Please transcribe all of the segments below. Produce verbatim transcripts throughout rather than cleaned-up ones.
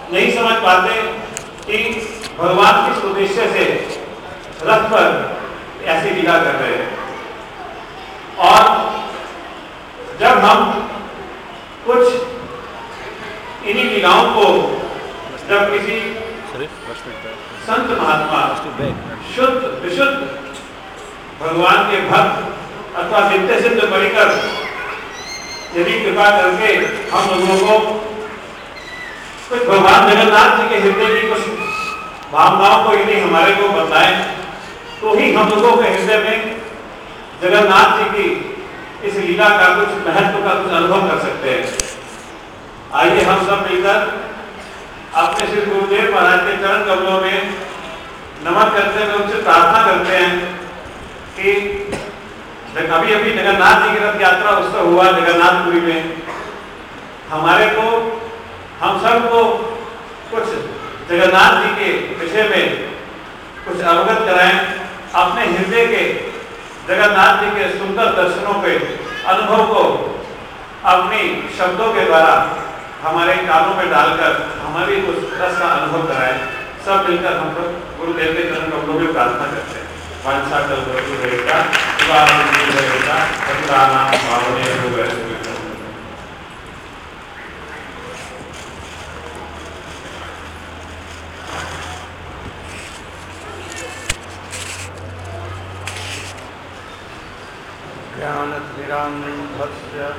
नहीं समझ पाते कि भगवान किस उद्देश्य से रथ पर ऐसी लीला कर रहे हैं। और जब हम कुछ इन्हीं लीलाओं को जब किसी संत महात्मा शुद्ध विशुद्ध भगवान के भक्त अथवा नित्य सिद्ध परिकर यदि कृपा करके हम लोगों को कुछ भगवान जगन्नाथ जी के हृदय की कुछ भावनाओं को यदि हमारे को बताएं तो ही हम लोगों के हृदय में जगन्नाथ जी की इस लीला का कुछ महत्व का कुछ अनुभव कर सकते हैं। आइए हम सब मिलकर अपने श्री गुरुदेव महाराज के चरण कमलों में नमन करते हुए उनसे प्रार्थना करते हैं कि अभी अभी जगन्नाथ जी की रथ यात्रा उत्सव हुआ जगन्नाथपुरी में, हमारे को हम सब को कुछ जगन्नाथ जी के विषय में कुछ अवगत कराएं, अपने हृदय के जगन्नाथ जी के सुंदर दर्शनों के अनुभव को अपनी शब्दों के द्वारा हमारे कानों में डालकर हमारी कुछ रस का अनुभव कराएं। सब मिलकर हम लोग गुरुदेव के चरण कमलों में प्रार्थना करते हैं। वांछा कल रहेगा रहेगा सतनाम भावने हो गए। ज्ञानतिरान्धस्य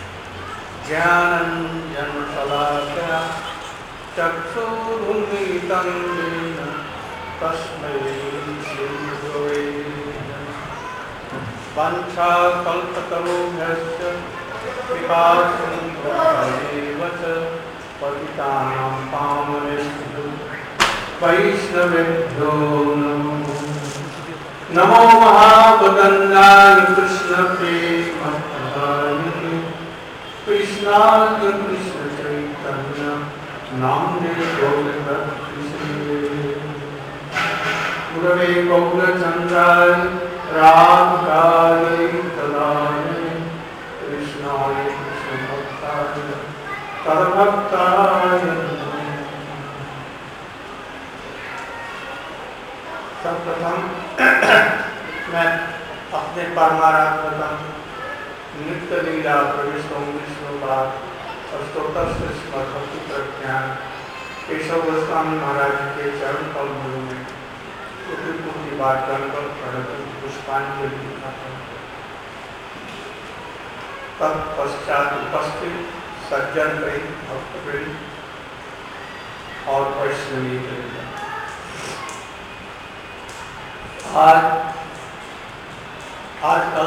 ज्ञानञ्जनशलाकया चक्षुरुन्मीलितं येन तस्मै श्रीगुरवे नमः। वाञ्छाकल्पतरुभ्यश्च कृपासिन्धुभ्येव च पतितानां पावनेभ्यो वैष्णवेभ्यो नमो नमो महावदन्याय कृष्णप्रेमप्रदायिने कृष्णाय कृष्ण चैतन्य नाम्ने गौरभक्तिसे गुरवे गौरचन्द्राय रामकाय तदाय कृष्णाय कृष्णभक्ताय तद्भक्ताय सर्वप्रथम मैं अपने परमारात्मतम नित्य लीला प्रविष्टों विष्णुपाद और स्तोत्र भक्ति प्रज्ञान केशव गोस्वामी महाराज के चरण कमलों में कोटि कोटि बार कर पुष्पांजलि दिखाता हूँ। तत्पश्चात उपस्थित सज्जन भक्तवृंद और वैष्णवी वृंद, आज आजकल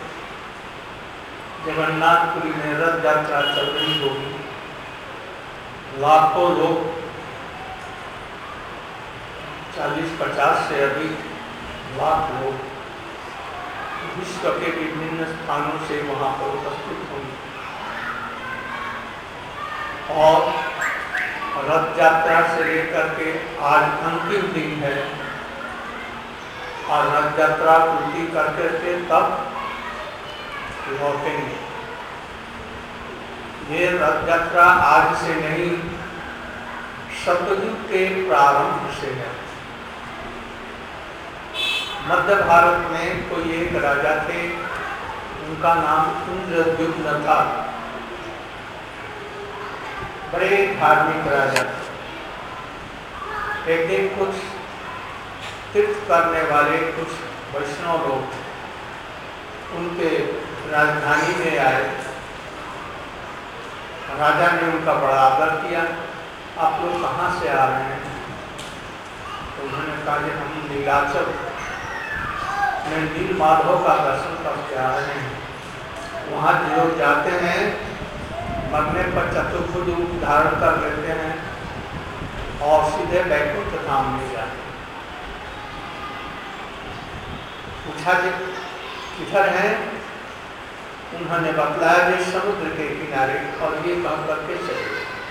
जगन्नाथपुरी में रथ यात्रा चल रही होगी। लाखों लोग, चालीस पचास से अधिक लाख लोग विश्व के विभिन्न स्थानों से वहाँ पर उपस्थित होंगे और रथ यात्रा से लेकर के आज अंतिम दिन है और रथ यात्रा पूर्ति करके के तब लौटेंगे। ये रथ यात्रा आज से नहीं, सतयुग के प्रारंभ से है। मध्य भारत में कोई एक राजा थे, उनका नाम इंद्रद्युम्न था। बड़े धार्मिक राजा थे। एक दिन कुछ तीर्थ करने वाले कुछ वैष्णव लोग उनके राजधानी में आए। राजा ने उनका बड़ा आदर किया। आप लोग कहाँ से आ रहे हैं? तो उन्होंने कहा कि हम नीलाचल में नील माधव का दर्शन करके आ रहे हैं। वहाँ जो लोग जाते हैं मरने पर चतुर्भुज रूप धारण कर लेते हैं और सीधे वैकुंठ धाम में जाते हैं। पूछा कि किधर हैं? उन्होंने बतलाया कि समुद्र के किनारे, और ये कह करके चले।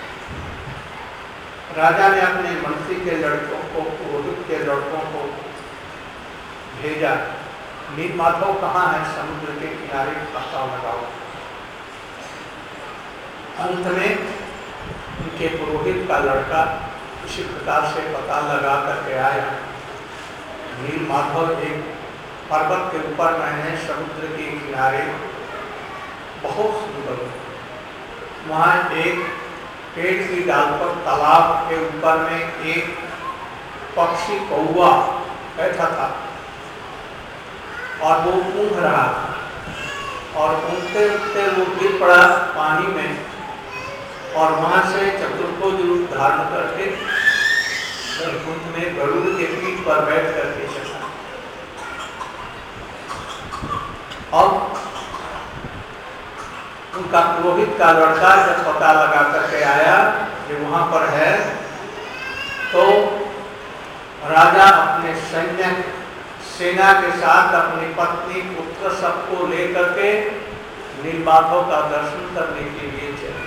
राजा ने अपने मंत्री के लड़कों को, पुरोहित के लड़कों को भेजा, नील माधव कहाँ है? समुद्र के किनारे पता लगाओ। अंत में उनके पुरोहित का लड़का इसी प्रकार से पता लगा करके आया। नील माधव एक पर्वत के ऊपर में है, समुद्र के किनारे, बहुत सुंदर। वहाँ एक पेड़ की डाल पर तालाब के ऊपर में एक पक्षी कौवा बैठा था और वो ऊँघ रहा था और ऊँघते ऊँघते वो गिर पड़ा पानी में और वहाँ से चतुर्भुज रूप धारण करके वैकुंठ में गरुड़ के पीठ पर बैठ करके चला। अब उनका पुरोहित का लड़का जब पता लगा करके आया कि वहाँ पर है, तो राजा अपने सैन्य सेना के साथ अपनी पत्नी पुत्र सबको लेकर के नीलमाधव का दर्शन करने के लिए चले।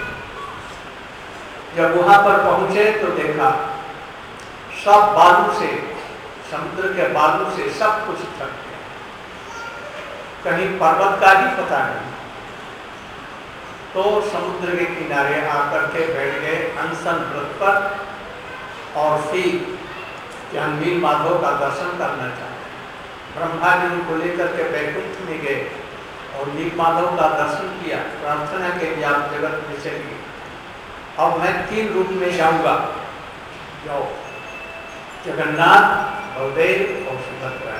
जब वहां पर पहुंचे तो देखा सब बालू से, समुद्र के बालू से सब कुछ ढक गया, कहीं पर्वत का ही पता नहीं। तो समुद्र के किनारे आकर के बैठ गए अनशन व्रत पर और फिर यहाँ नीलमाधव का दर्शन करना चाहते। ब्रह्मा जी उनको लेकर के वैकुंठ में गए और नीलमाधव का दर्शन किया, प्रार्थना के लिए आप जगत में चलिए, अब मैं तीन रूप में जाऊंगा, जाओ। जगन्नाथ, बलदेव और सुभद्रा।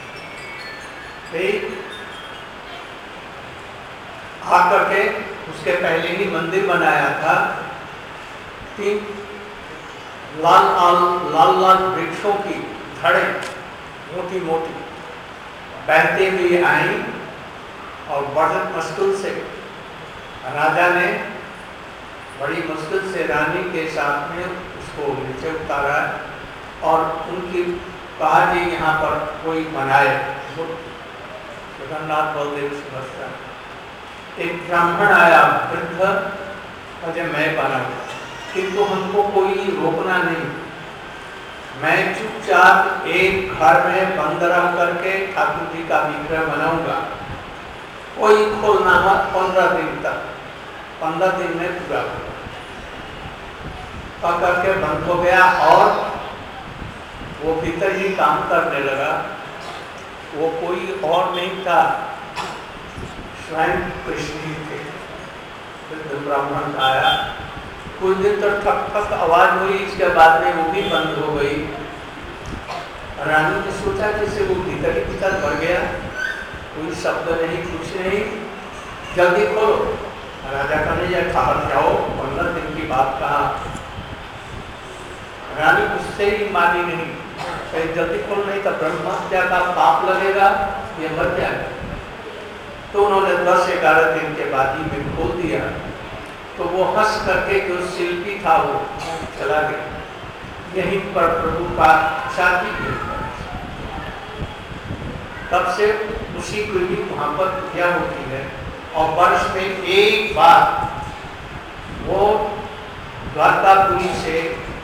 आकर के उसके पहले ही मंदिर बनाया था, तीन लाल लाल लाल लाल वृक्षों की धड़े मोटी मोटी बहते हुए आई और बड़ी मुश्किल से राजा ने बड़ी मुश्किल से रानी के साथ में उसको नीचे उतारा और उनकी कहा कि यहाँ पर कोई बनाए जगन्नाथ बलदेव सुभद्रा। एक ब्राह्मण आया वृद्ध, अजय मैं बना, किंतु हमको कोई रोकना नहीं, मैं चुपचाप एक घर में बंद रह करके ठाकुर जी का विग्रह बनाऊंगा, कोई खोलना है पंद्रह दिन तक, पंद्रह दिन में पूरा करके बंद हो गया और वो भीतर ही काम करने लगा। वो कोई और नहीं था, स्वयं कृष्ण ही थे। फिर ब्राह्मण आया, कुछ दिन तक ठक ठक आवाज हुई, इसके बाद में वो भी बंद हो गई। रानी ने सोचा जैसे वो भीतर ही भीतर भर गया, कोई शब्द नहीं, कुछ नहीं, जल्दी खोलो। राजा का नहीं ठहर जाओ, पंद्रह दिन की बात कहा। रानी उससे ही मानी नहीं, जल्दी खोल, नहीं तो ब्रह्म हत्या का पाप लगेगा, ये मर जाएगा। तो उन्होंने दस ग्यारह दिन के बाद ही में खोल दिया। तो वो हंस करके जो शिल्पी था वो चला गया। यहीं पर प्रभु का शादी की, तब से उसी को भी वहाँ पर पूजा होती है और वर्ष में एक बार वो द्वारकापुरी से,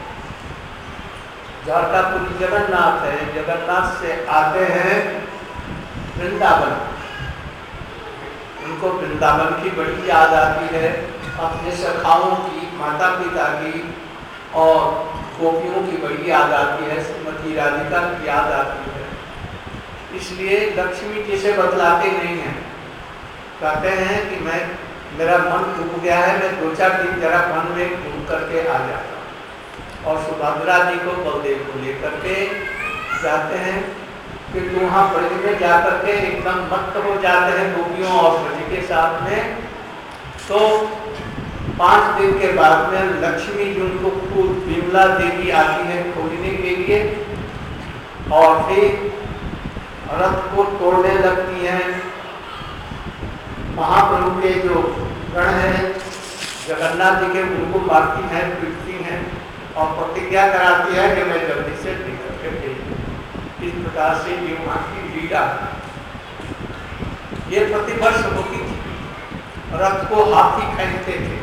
द्वारकापुरी जगन्नाथ है, जगन्नाथ से आते हैं वृंदावन। उनको वृंदावन की बड़ी याद आती है, अपने सखाओं की, माता पिता की और गोपियों की बड़ी याद आती है, श्रीमती राधिका की याद आती है। इसलिए लक्ष्मी जी से बतलाते नहीं हैं, कहते हैं कि मैं, मेरा मन डूब गया है, मैं दो चार दिन जरा मन में घूम करके आ जाता हूँ। और सुभद्रा जी को, बलदेव को लेकर के जाते हैं कि वहाँ ब्रज में जाकर के एकदम मस्त हो जाते हैं गोपियों और ब्रज के साथ में। तो पाँच दिन के बाद में लक्ष्मी जी उनको खुद विमला देवी आती है खोजने के लिए और फिर रथ को तोड़ने लगती हैं। महाप्रभु के जो गण हैं जगन्नाथ जी के, उनको मारती हैं, पीटती हैं और प्रतिज्ञा कराती है कि मैं जल्दी से निकल के भेजूं। इस प्रकार से ये वहाँ की लीला, ये प्रतिवर्ष होती थी। रथ को हाथी खींचते थे,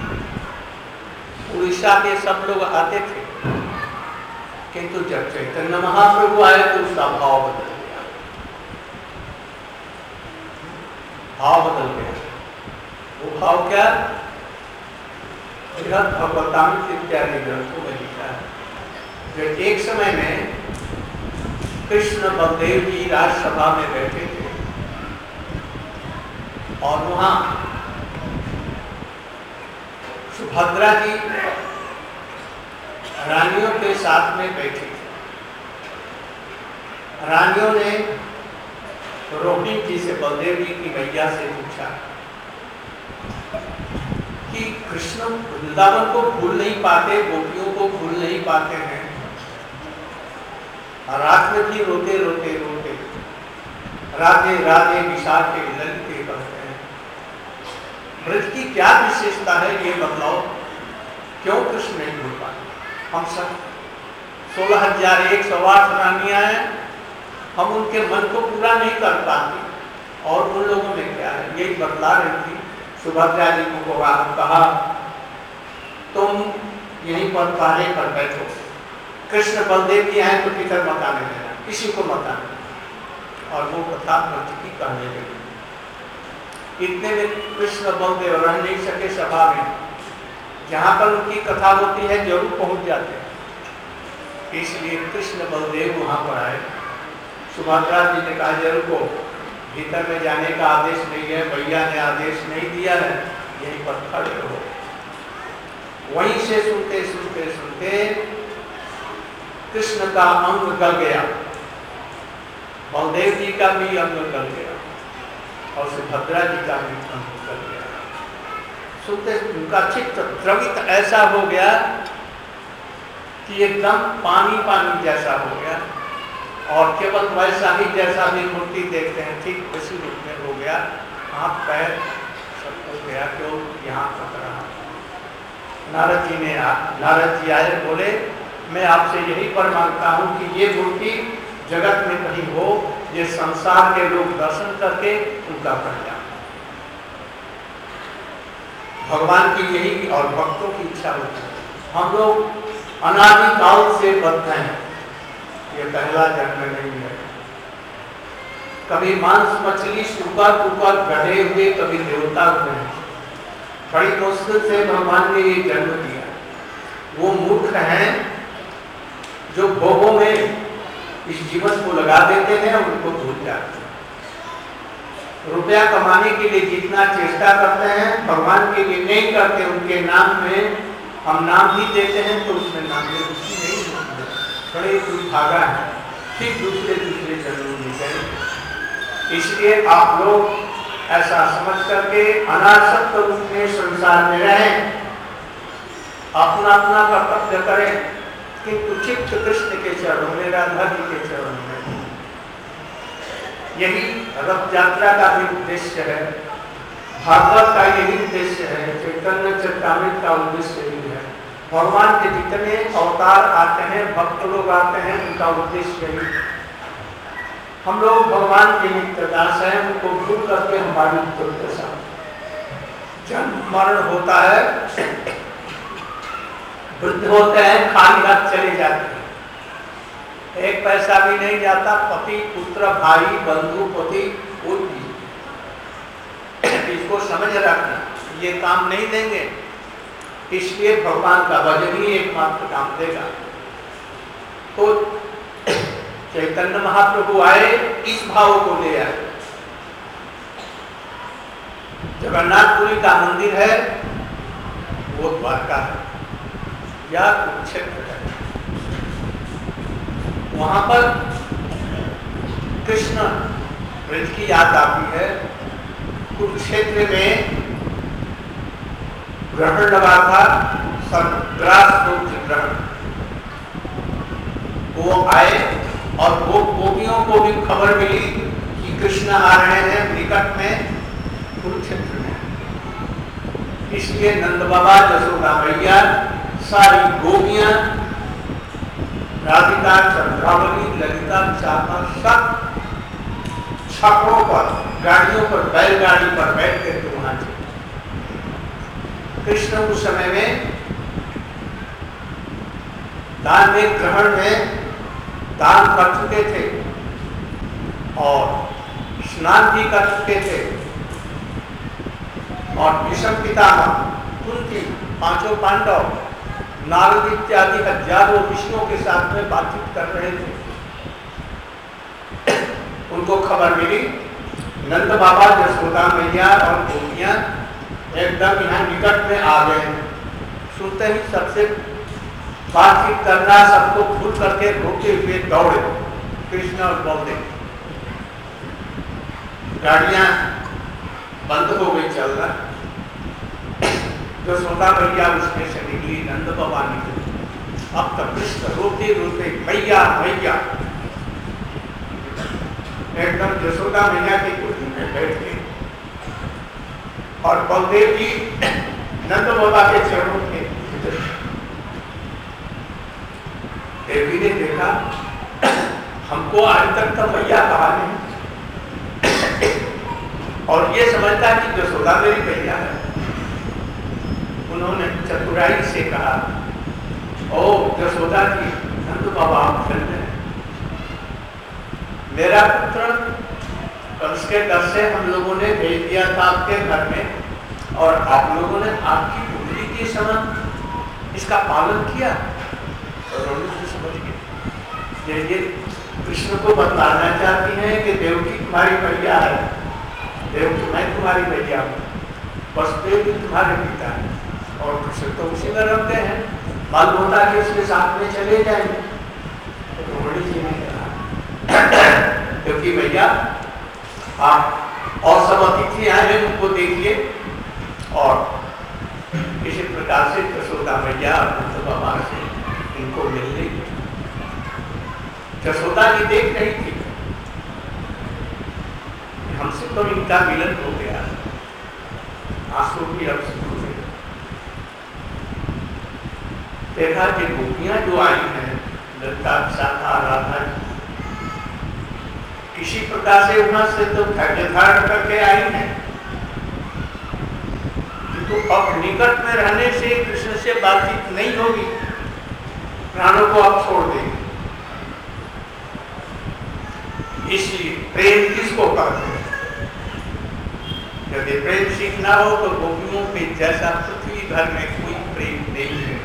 उड़ीसा के सब लोग आते थे, किंतु जब चैतन्य महाप्रभु आए तो उसका भाव बदल गया, भाव बदल गया। वो भाव क्या बृहद भगवतामृत इत्यादि ग्रंथों में लिखा है जो एक समय में कृष्ण बलदेव जी राजसभा में बैठे थे और वहां सुभद्रा जी रानियों के साथ में बैठी थी। रानियों ने रोहिणी जी से, बलदेव जी की मैया से पूछा कि कृष्ण वृंदावन को भूल नहीं पाते, गोपियों को भूल नहीं पाते हैं, रात में भी रोते रोते रोते राधे राधे विशाल के ललिते करते हैं। ब्रज की क्या विशेषता है ये बतलाओ, क्यों कृष्ण नहीं भूल पाते? हम सब सोलह हजार एक सौ आठ रानियां हैं, हम उनके मन को पूरा नहीं कर पाते और उन लोगों में क्या है, यही बतला रही थी। सुभद्रा जी को कहा तुम यहीं पर पहले पर बैठो, कृष्ण बलदेव जी आए तो किधर मत आने देना, किसी को मत आने। और वो कथा की कहने लगी। इतने में कृष्ण बलदेव रह नहीं सके सभा में, जहां पर उनकी कथा होती है जरूर पहुंच जाते हैं, इसलिए कृष्ण बलदेव वहां पर आए। सुभद्रा जी ने कहा जरूर को भीतर में जाने का आदेश नहीं है, भैया ने आदेश नहीं दिया है, यहीं पर खड़े रहो। वहीं से सुनते सुनते सुनते कृष्ण का अंग गल गया, बलदेव जी का भी अंग गल गया और सुभद्रा जी का भी अंग गल गया। सुनते उनका चित्त द्रवित ऐसा हो गया कि एकदम पानी पानी जैसा हो गया और केवल वैसा ही जैसा भी मूर्ति देखते हैं ठीक उसी रूप में हो गया। हाथ पैर सब हो गया, क्यों यहाँ तक रहा। नारद जी ने नारद जी आए, बोले मैं आपसे यही पर मांगता हूँ कि ये मूर्ति जगत में कहीं हो, ये संसार के लोग दर्शन करके उनका कल्याण। भगवान की यही और भक्तों की इच्छा होती है। हम लोग अनादिकाल से बद्ध हैं, ये पहला जन्म नहीं है। कभी मांस मछली सुकर कुकर गढ़े हुए, कभी देवता हुए हैं। बड़ी मुश्किल से भगवान ने ये जन्म दिया। वो मूर्ख हैं जो भोगों में इस जीवन को लगा देते हैं, उनको भूल जाते हैं। रुपया कमाने के लिए जितना चेष्टा करते हैं भगवान के लिए नहीं करते। उनके नाम में हम नाम भी देते हैं तो उसमें नाम में रुचि नहीं होती है, बड़े दुर्भागा है, फिर दूसरे दूसरे जन्म में गए। इसलिए आप लोग ऐसा समझ करके अनासक्त रूप में संसार में रहें, अपना अपना कर्तव्य करें, किंतु चित्त कृष्ण के चरणों में, राधा जी के चरणों में। यही रथ यात्रा का भी उद्देश्य है, भागवत का यही उद्देश्य है, चैतन्य चरितामृत का उद्देश्य यही है। भगवान के जितने अवतार आते हैं, भक्त लोग आते हैं, उनका उद्देश्य यही है। हम लोग भगवान के नित्य दास हैं, उनको भूल करके हमारी दुर्दशा, जन्म मरण होता है, वृद्ध होते हैं, खाली हाथ चले जाते हैं, एक पैसा भी नहीं जाता, पति पुत्र भाई बंधु पति कोई भी। इसको समझ रखना, ये काम नहीं देंगे, इसलिए भगवान का भजन ही एकमात्र काम देगा। तो चैतन्य महाप्रभु आए, इस भाव को ले आए। जगन्नाथपुरी का मंदिर है, वो द्वारका है या कुरुक्षेत्र है। वहां पर कृष्ण ब्रज की याद आती है। कुरुक्षेत्र में ग्रहण लगा था, ग्रास ग्रहण। वो आए और वो गोपियों को भी खबर मिली कि कृष्ण आ रहे हैं निकट में कुरुक्षेत्र में। इसलिए नंद बाबा, यशोदा मैया, सारी गोपियां, राधिका, चंद्रावली, ललिता, चापा, सब छकड़ों पर, गाड़ियों पर, बैलगाड़ी पर बैठ करके वहां थे। कृष्ण उस समय में दान में ग्रहण में दान कर चुके थे और स्नान भी कर चुके थे और भीष्म पितामह कुंती पांचों पांडव नारद इत्यादि हजारों ऋषियों के साथ में बातचीत कर रहे थे। उनको खबर मिली नंद बाबा, यशोदा मैया और गोपियां एकदम यहाँ निकट में आ गए। सुनते ही सबसे बातचीत करना, सबको भूल करके रोके हुए दौड़े कृष्ण और बलदेव। गाड़ियां बंद हो गई चलना। यशोदा मैया उसमें से निकली, नंद बाबा निकले। अब तक कृष्ण रोते रोते मैया मैया एकदम यशोदा मैया की गोदी में बैठ गए और बलदेव जी नंद बाबा के चरणों के देवी ने देखा हमको आज तक तो मैया कहा नहीं और ये समझता कि यशोदा मेरी मैया है। उन्होंने चतुराई से कहा, ओ यशोदा जी, नंद बाबा आप चल रहे, मेरा पुत्र कंस के डर से हम लोगों ने भेज दिया था आपके घर में और आप लोगों ने आपकी पुत्री के समान इसका पालन किया और उन्होंने समझ गए ये कृष्ण को बताना चाहती हैं कि देवकी तुम्हारी मैया है, देवकी मैं तुम्हारी मैया हूँ, वसुदेव भी तुम्हारे पिता है। और कृष्ण तो उसी में रखते हैं, मालूम होता कि उसके साथ में चले जाएंगे। तो रोहिणी जी ने कहा क्योंकि भैया आप और सब अतिथि आए हैं उनको देखिए। और इसी प्रकार से यशोदा मैया नंद बाबा से इनको मिलने यशोदा जी देख रही थी हमसे तो इनका मिलन हो गया, आंसू भी अब से हो गए। देखा कि गोपियां जो आई हैं लता शाखा राधा किसी प्रकार से वहां से तो धैर्य धारण करके आई हैं, तो अब निकट में रहने से कृष्ण से बातचीत नहीं होगी, प्राणों को अब छोड़ देंगे। इसलिए प्रेम किसको कहते हैं? यदि प्रेम सीखना हो तो गोपियों पे जैसा पृथ्वी भर में कोई प्रेम नहीं है,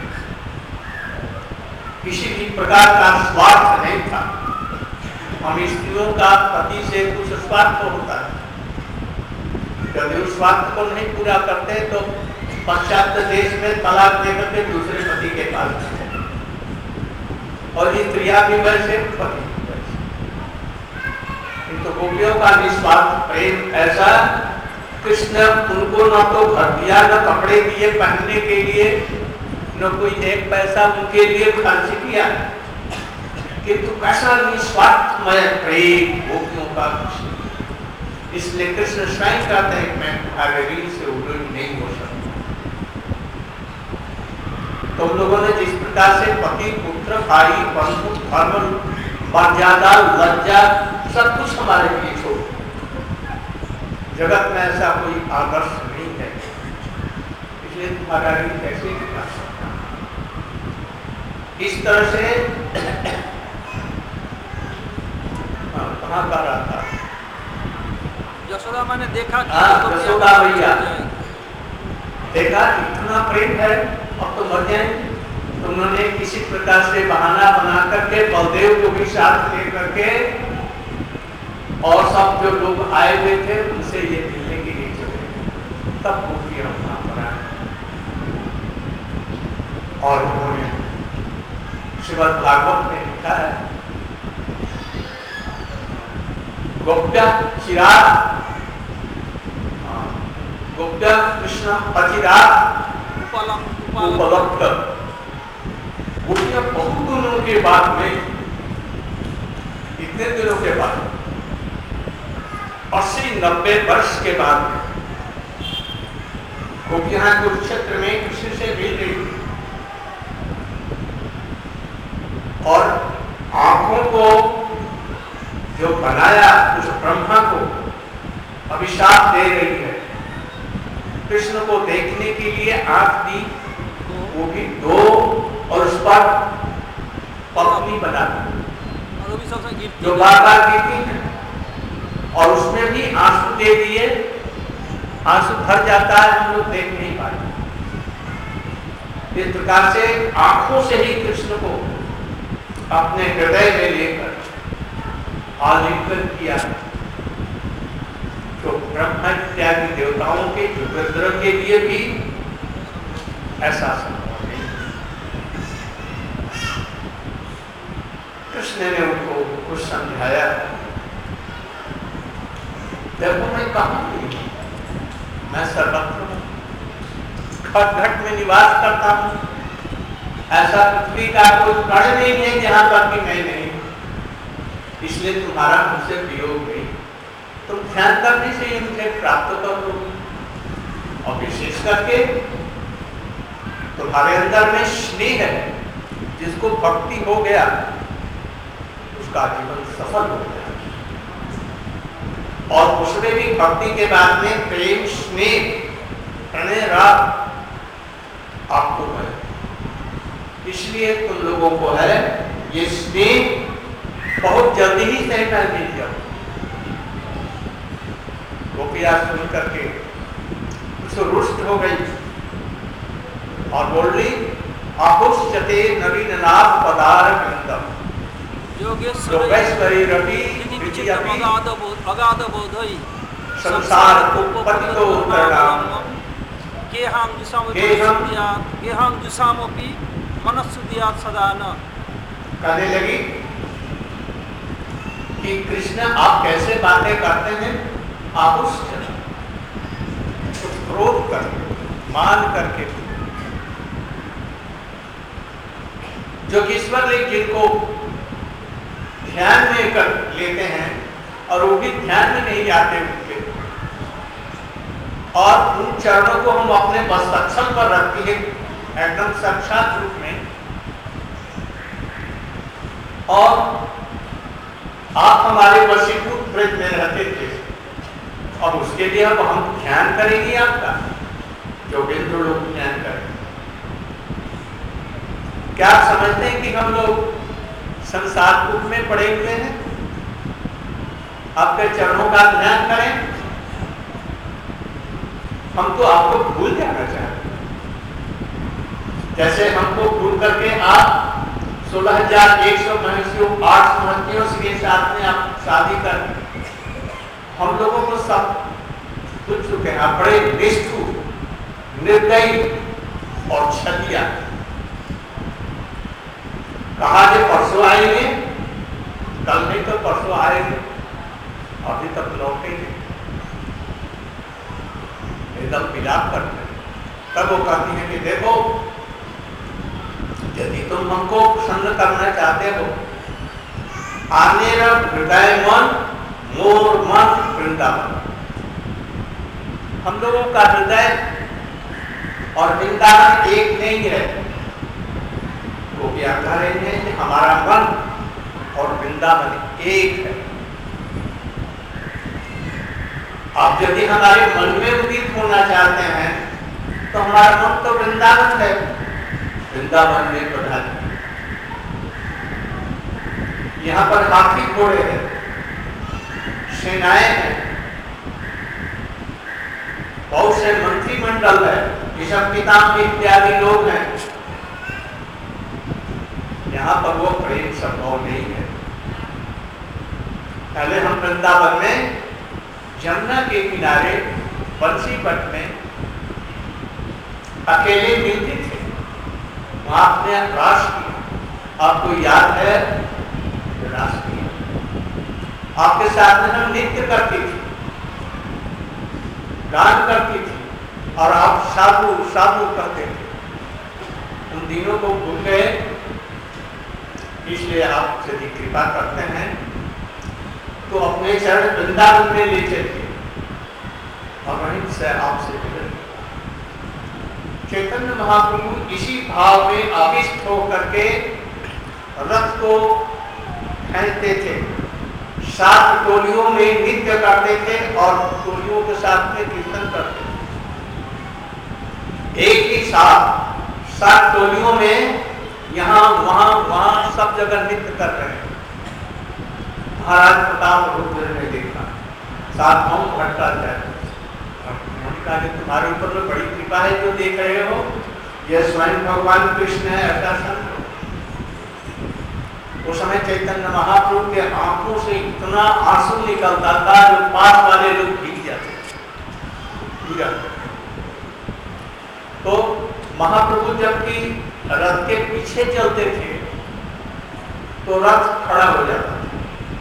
किसी भी प्रकार का स्वार्थ नहीं था। हम स्त्रियों का पति से कुछ स्वार्थ होता है, यदि उस स्वार्थ को नहीं पूरा करते तो पाश्चात्य देश में तलाक देकर के दूसरे पति के पास जाते और स्त्रियां भी वैसे पति वैसे। किंतु गोपियों का निस्वार्थ प्रेम ऐसा, कृष्ण उनको न तो घर दिया न कपड़े दिए पहनने के लिए, न कोई एक पैसा उनके लिए खर्च किया, किंतु कैसा निस्वार्थमय प्रेम गोपियों का। इसलिए कृष्ण स्वयं कहते हैं मैं तुम्हारे ऋण से उड़न नहीं हो सकता। तुम लोगों ने जिस प्रकार से पति पुत्र भाई बंधु धर्म मर्यादा लज्जा सब कुछ हमारे लिए छोड़, जगत में ऐसा कोई आदर्श नहीं है, इसलिए तुम्हारा ऋण कैसे निकाल सकता। इस तरह से कहाँ का रहा था यशोदा मैंने देखा यशोदा भैया देखा इतना प्रेम है अब तो मर जाएंगे। तो उन्होंने किसी प्रकार से बहाना बना करके बलदेव को भी साथ ले करके और सब जो लोग आए हुए थे उनसे ये मिलने के लिए चले, तब वो भी वहां पर आए और उन्होंने श्रीमद् भागवत में लिखा है गोप्या चिराग गोप्या कृष्ण पचिराग उपलब्ध। गोपियां बहुत दिनों के बाद में, इतने दिनों के बाद अस्सी नब्बे वर्ष के बाद में गोपियां कुरुक्षेत्र में कृष्ण से मिल रही और आंखों को जो बनाया उस ब्रह्मा को अभिशाप दे रही है। कृष्ण को देखने के लिए आंख दी, वो भी दो, और उस पर पत्नी बना दी जो बार बार गिरती है और उसमें भी आंसू दे दिए, आंसू भर जाता है, हम लोग देख नहीं पाते। इस प्रकार से आंखों से ही कृष्ण को अपने हृदय में लेकर आलिंगन किया, तो ब्रह्मा इत्यादि देवताओं के युगंधर के लिए भी ऐसा संभव नहीं। कृष्ण ने उनको कुछ समझाया, देखो मैं कहाँ हूँ, मैं सर्वत्र हूँ, घट घट में निवास करता हूँ, ऐसा पृथ्वी का कोई कण नहीं है जहां पर कि मैं नहीं, इसलिए तुम्हारा मुझसे वियोग नहीं, तुम ध्यान करने से ही मुझे प्राप्त कर लो। और विशेष करके तुम्हारे अंदर में स्नेह है, जिसको भक्ति हो गया उसका जीवन सफल हो गया, और उसमें भी भक्ति के बाद में प्रेम स्नेह प्रणय राग आपको है, इसलिए तुम लोगों को है ये स्नेह बहुत जल्दी ही सही कर मिल जाओ। गोपियां सुन करके उसको रुष्ट हो गई और बोल ली, आपुष्यते नवीन नाथ पदार वृंदम योगेश्वरी रवि अगाध बोधई संसार उपपतितो प्रणाम केहां जुसाम केहां जुसामपि मनस्सु दिया सदा न। कहने लगी कि कृष्ण आप कैसे बातें करते हैं, आपुष्य क्रोध करके मान करके, जो ईश्वर ने जिनको ध्यान में कर लेते हैं और वो भी ध्यान में नहीं आते उनके, और उन चरणों को हम अपने मस्तक पर रखते हैं एकदम साक्षात रूप में, और आप हमारे वशीभूत वृत्त में रहते थे, और उसके लिए अब हम ध्यान करेंगे आपका, योगेंद्र लोग ध्यान करें। क्या आप समझते हैं कि हम लोग संसार रूप में पड़े हुए हैं, आपके चरणों का ध्यान करें? हम तो आपको भूल जाना चाहते हैं, जैसे हमको भूल करके आप सोलह हजार एक सौ महर्षियों आठ महर्षियों के साथ में आप शादी कर, हम लोगों को सब भूल चुके हैं, बड़े निष्ठुर निर्दयी और छलिया। कहा जो परसों आएंगे, कल नहीं तो परसों आएंगे, अभी तक लौटेंगे, एकदम विलाप करते हैं। तब वो कहती है कि देखो, यदि तुम हमको प्रसन्न करना चाहते हो, आने हृदय मन मोर मन वृंदावन, हम लोगों का हृदय और वृंदावन एक नहीं है। वो क्या कह रहे हैं कि हमारा मन और वृंदावन एक है। आप यदि हमारे मन में उदित होना चाहते हैं तो हमारा मन तो वृंदावन है, वृंदावन में प्रधान। यहाँ पर हाथी घोड़े हैं, सेनाएं हैं, बहुत से मंत्रिमंडल है, ऋषभ पितामह इत्यादि लोग हैं। यहाँ पर वो प्रेम संभव नहीं है। पहले हम वृंदावन में जमुना के किनारे बंसी पट में अकेले मिलते थे, वहां आपने रास किया, आपको याद है रास किया, आपके साथ में हम नृत्य करती थी, गान करती थी, और आप साधु साधु कहते थे। उन दिनों को भूल गए, इसलिए आप यदि कृपा करते हैं तो अपने चरण वृंदावन में ले चलिए और वहीं से आपसे मिले। चैतन्य महाप्रभु इसी भाव में आविष्ट होकर के रथ को खेलते थे, सात टोलियों में नृत्य करते थे और टोलियों के साथ में कीर्तन करते थे। एक ही साथ सात टोलियों में यहाँ वहां वहां सब जगह नृत्य कर रहे हैं। महाराज प्रताप रुद्र ने देखा, सात पांव भटका जाए, तुम्हारे ऊपर में बड़ी कृपा है जो देख रहे हो, यह स्वयं भगवान कृष्ण है ऐसा समझो। उस समय चैतन्य महाप्रभु के आंखों से इतना आंसू निकलता था जो पास वाले लोग भीग जाते थे। तो महाप्रभु जबकि रथ के पीछे चलते थे तो रथ खड़ा हो जाता था,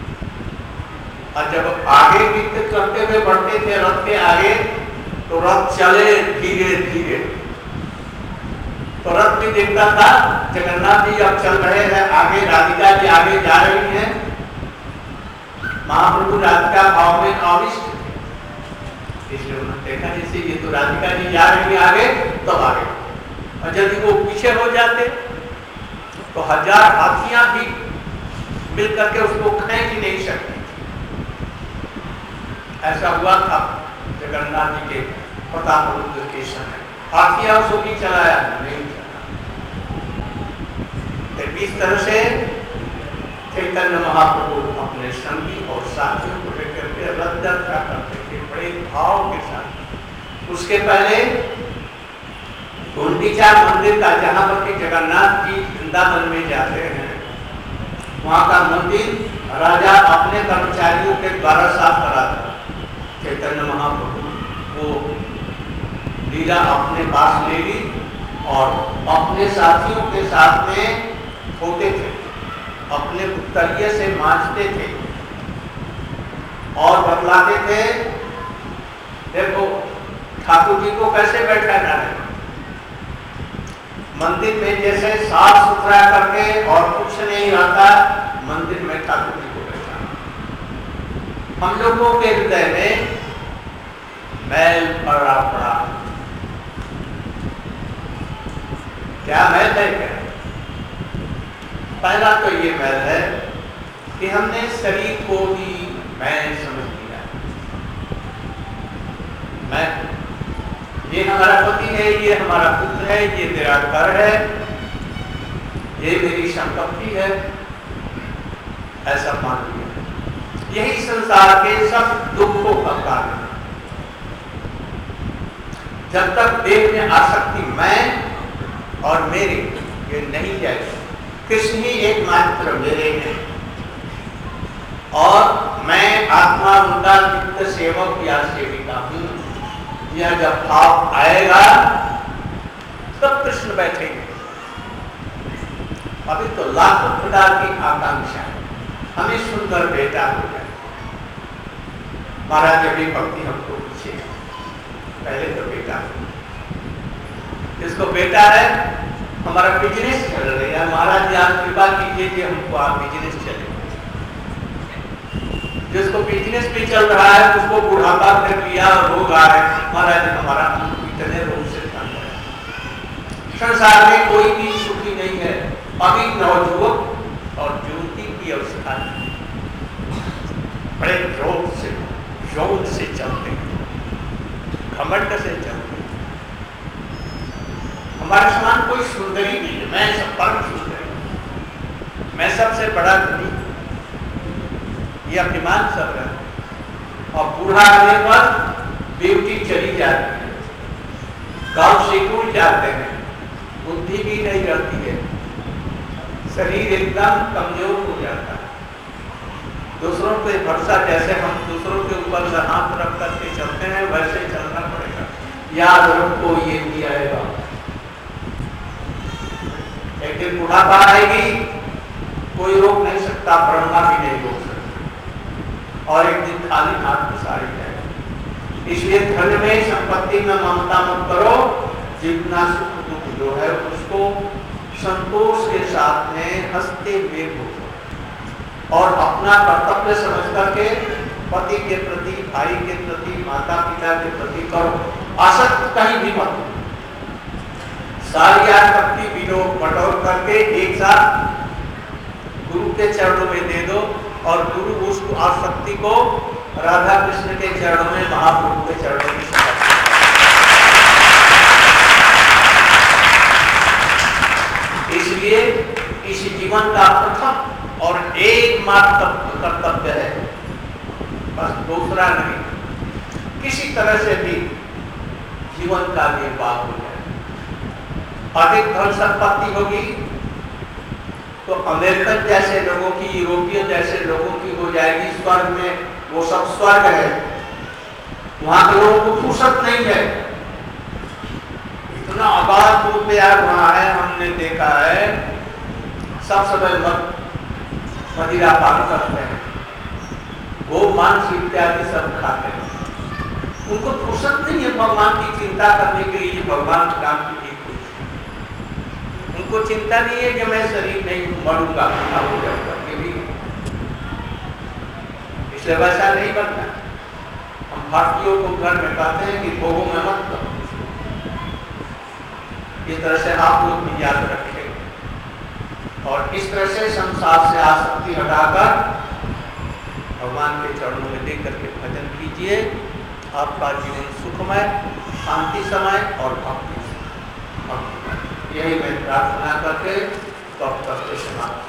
और जब आगे वित्त करते हुए बढ़ते थे रथ के आगे तो रथ चले धीरे धीरे। तो रथ भी देखता था जगन्नाथ जी अब चल रहे हैं आगे, राधिका जी आगे जा रही हैं, महाप्रभु राधिका भाव में आविष्ट थे, इसलिए उन्होंने देखा जैसे ये तो राधिका जी जा रही है आगे तब आगे। और यदि वो पीछे हो जाते तो हजार हाथियां भी मिलकर के उसको खींच नहीं सकती। ऐसा हुआ था जगन्नाथ जी के प्रताप के समय, हाथियां उसको भी चलाया नहीं चला। इस तरह से चैतन्य महाप्रभु अपने संगी और साथियों को लेकर के रथ यात्रा करते थे बड़े भाव के साथ। उसके पहले गुंडीचा मंदिर का, जहां पर के जगन्नाथ जी वृंदावन में जाते हैं, वहां का मंदिर राजा अपने कर्मचारियों के द्वारा साफ कराता। चैतन्य महाप्रभु वो लीला अपने पास ले ली और अपने साथियों के साथ में होते थे, अपने उत्तरीय से मांझते थे और बतलाते थे देखो ठाकुर जी को कैसे बैठाना है। मंदिर में जैसे साफ सुथरा करके और कुछ नहीं आता, मंदिर में ठाकुर जी को बैठाना। हम लोगों के हृदय में मैल पड़ा पड़ा, क्या मैल है क्या? पहला तो ये मैल है कि हमने शरीर को ही मैल समझ लिया। मैं, ये हमारा पति है, ये हमारा पुत्र है, ये मेरा घर है, ये मेरी संपत्ति है, ऐसा मान लिया। यही संसार के सब दुखों का कारण है। जब तक देह में आसक्ति मैं और मेरे ये नहीं जाएगी, कृष्ण ही एकमात्र मेरे हैं और मैं आत्मा उनका नित्य सेवक या सेविका हूं। यह जब भाव आएगा तब कृष्ण बैठेंगे। अभी तो लाखों प्रकार की आकांक्षा है, हमें सुंदर बेटा हो जाए। महाराज अभी भक्ति हमको पीछे, पहले तो बेटा, जिसको बेटा है हमारा बिजनेस चल रहा है, महाराज जी आप कृपा कीजिए कि हमको आप बिजनेस चले। जिसको बिजनेस भी चल रहा है उसको बुढ़ापा कर लिया रोग आ है, महाराज हमारा इतने रोग से तंग है। संसार में कोई भी सुखी नहीं है। अभी नवयुवक और युवती की अवस्था बड़े रोग से यौन से चलते हैं, घमंड से चलते हैं। हमारे समान कोई सुंदरी नहीं है, मैं सब परम सुंदर, मैं सबसे बड़ा धनी, ये अभिमान सब है। और बूढ़ा आने पर ब्यूटी चली जाती है, गांव से टूट जाते हैं, बुद्धि भी नहीं रहती है, शरीर एकदम कमजोर हो जाता है। दूसरों पे भरोसा, जैसे हम दूसरों के ऊपर हाथ रख करके चलते हैं वैसे चलना पड़ेगा। याद रखो ये भी आएगा, एक दिन बुढ़ापा आएगी, कोई रोक नहीं सकता, ब्रह्मा भी नहीं रोक सकता, और एक दिन खाली हाथ पिसारी जाएगा। इसलिए धन में संपत्ति में ममता मत करो, जितना सुख दुख जो है उसको संतोष के साथ में हंसते हुए हो और अपना कर्तव्य समझ करके पति के प्रति, भाई के प्रति, माता पिता के प्रति करो, आसक्त कहीं भी मत। सारी आसक्ति बिलो बटोर करके एक साथ गुरु के चरणों में दे दो और गुरु उस आसक्ति को राधा कृष्ण के चरणों में, महाप्रभु के चरणों में समर्पित। इसलिए इस जीवन का प्रथम और एकमात्र कर्तव्य है, बस दूसरा नहीं, किसी तरह से भी जीवन का निर्वाह हो जाए। अधिक धन संपत्ति होगी तो अमेरिकन जैसे लोगों की, यूरोपियन जैसे लोगों की हो जाएगी स्वर्ग में। वो सब स्वर्ग है, वहां के लोगों को फुर्सत नहीं है। इतना अगाध दूर प्यार वहां है, हमने देखा है। सब समय मदिरा पान करते हैं, वो मांस इत्यादि सब खाते हैं। उनको फुर्सत नहीं है भगवान की चिंता करने के लिए, भगवान काम की ठीक हुई। उनको चिंता नहीं है कि मैं शरीर नहीं मरूंगा, हो जाऊंगा, ये भी इसलिए वैसा नहीं बनता। हम भारतीयों को घर में कहते हैं कि भोगों में मत करो। इस तरह से आप लोग भी याद रखें और इस तरह से संसार से आसक्ति हटाकर भगवान के चरणों में देख करके भजन कीजिए। आपका जीवन सुखमय, शांति समय और भक्ति, यही मैं प्रार्थना करके तब तक समाप्त